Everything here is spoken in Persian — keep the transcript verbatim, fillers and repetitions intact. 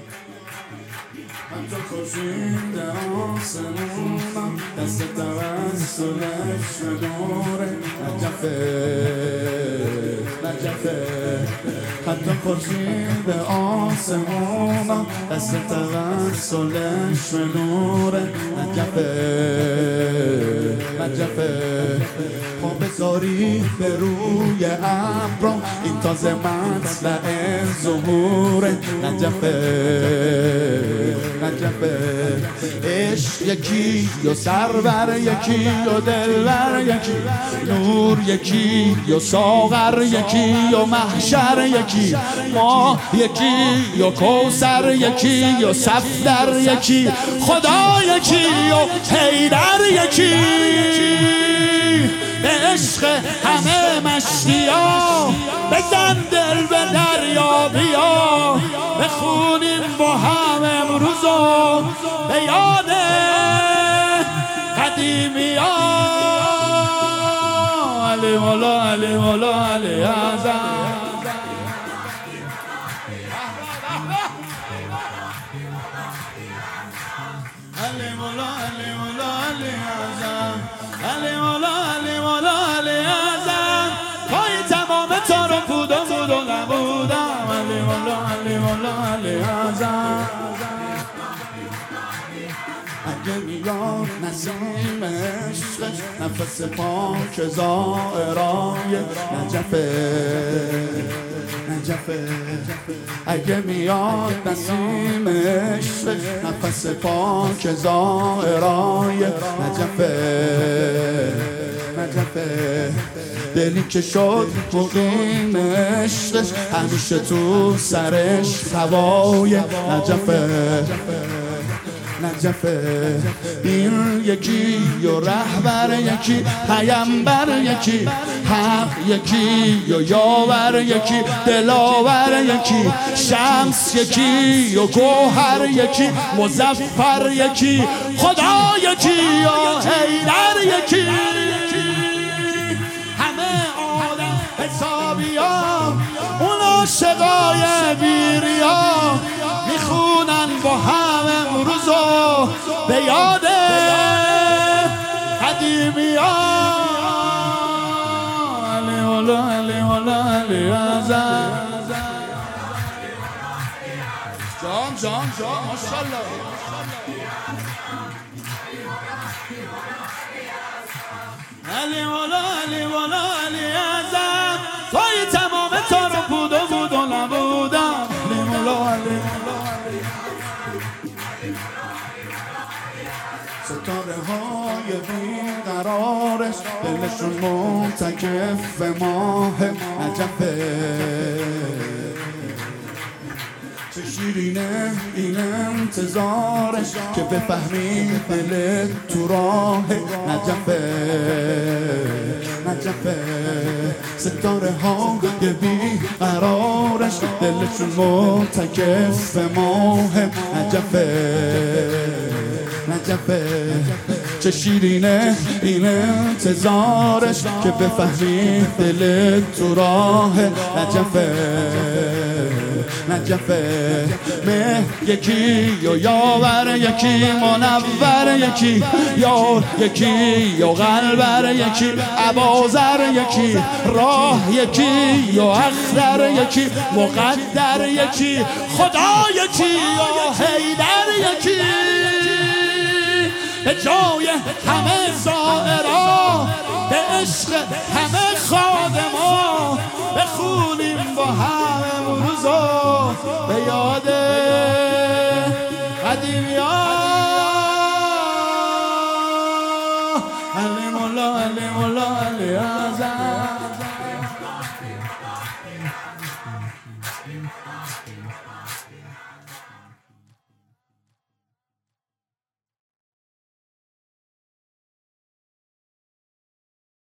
من تو خورشید آسمونم، دست توسلش نوره نجفه نجفه. حتی خورشید آسمونم، دست توسلش نوره نجفه نجفه. پا بذاری به روی ابرم، این تازه مطلع ظهور نجفه نجفه. عشق یکی و سرور یکی و دلبر یکی، نور یکی و ساغر یکی و محشر یکی، ما یکی و کوثر یکی و صفدر یکی، خدا یکی و حیدر یکی. به عشق همه مشتیا بزن دل به دریا بیا، بخونیم با هم امروزو به یاد قدیمی ها. علی مولا علی مولا علی اعظم. علی مولا علی مولا علی اعظم. علی مولا علی مولا علی اعظم. پای تمام تارو بود و بود و نبودم. علی مولا علی مولا علی اعظم. اگه میاد نسیم عشقش، نفس پاک زائرای نجفه نجفه. اگه میاد نسیم عشقش، نفس پاک زائرای نجفه نجفه. دلی که شد مقیم عشقش، همیشه تو سرش هوای نجفه نجفه. این یکی و رهبر یکی، پیامبر یکی، حق یکی و یاور یکی، دلاور یکی، شمس یکی و گوهر یکی، مظفر یکی، خدا یکی و حیدر یکی. همه آدم حسابی ها، اون عاشقای بیریا، میخونن با هم امروزو به یاد قدیمی ها. علی مولا علی مولا علی اعظم. جان جان جان ماشاءالله. علی مولا علی مولا علی اعظم. توی تمام تارو بود و بود و نبودم. علی مولا علی مولا. ستاره های بیقرارش، دلشون معتکف ماه نجفه. چه شیرینه این انتظارش، که بفهمی دل تو راه نجفه نجفه. ستاره های بیقرارش، دلشون معتکف ماه نجفه نجفه. چه شیرینه این انتظارش، که بفهمی دل تو راه نجفه نجفه. مه یکی و یاور یکی، منور یکی، یار یکی و قلبر یکی، ابازر یکی، راه یکی و اختر یکی، مقدر یکی، خدا یکی و حیدر یکی. به جای همه زائرا، به عشق همه خادما، بخونیم با هم امروزو به یاد قدیمی ها. علی مولا علی مولا علی اعظم.